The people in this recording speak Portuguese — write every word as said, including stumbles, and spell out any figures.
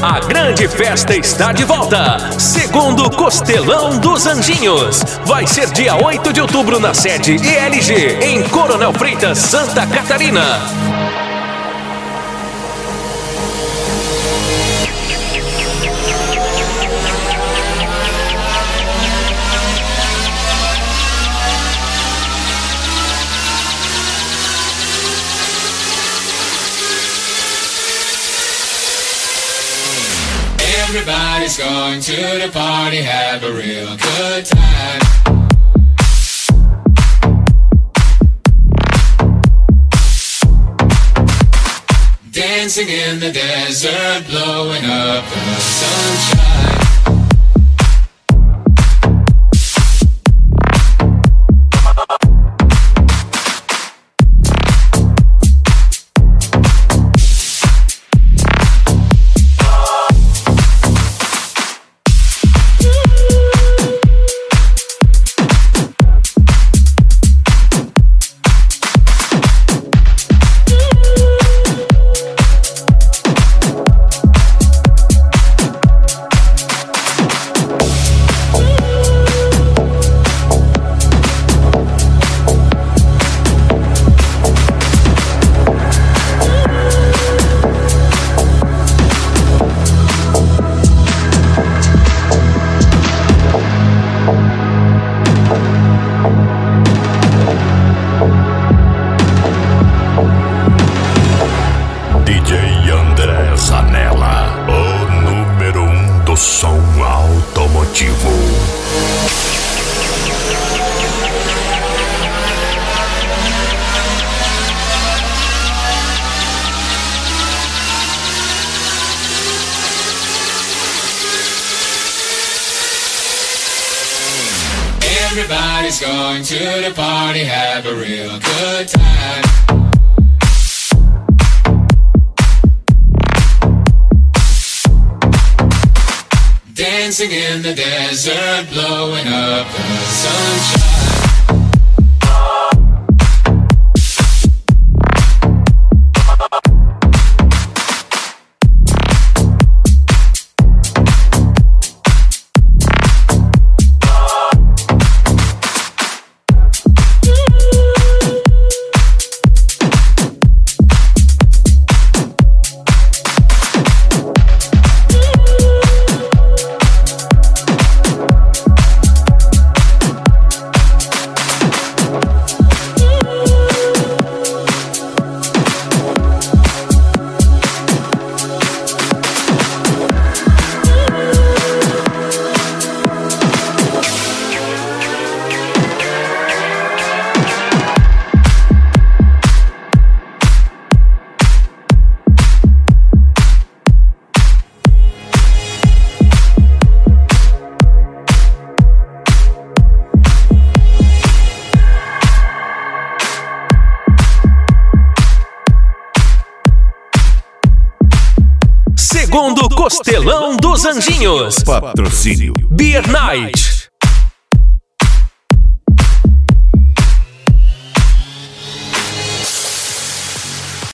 A grande festa está de volta. Segundo Costelão dos Anjinhos. Vai ser dia oito de outubro na sede E L G, em Coronel Freitas, Santa Catarina. Everybody's going to the party, have a real good time. Dancing in the desert, blowing up the sunshine. Everybody's going to the party, have a real good time. Dancing in the desert, blowing up the sunshine. Segundo Costelão dos Anjinhos. Patrocínio Beer Night.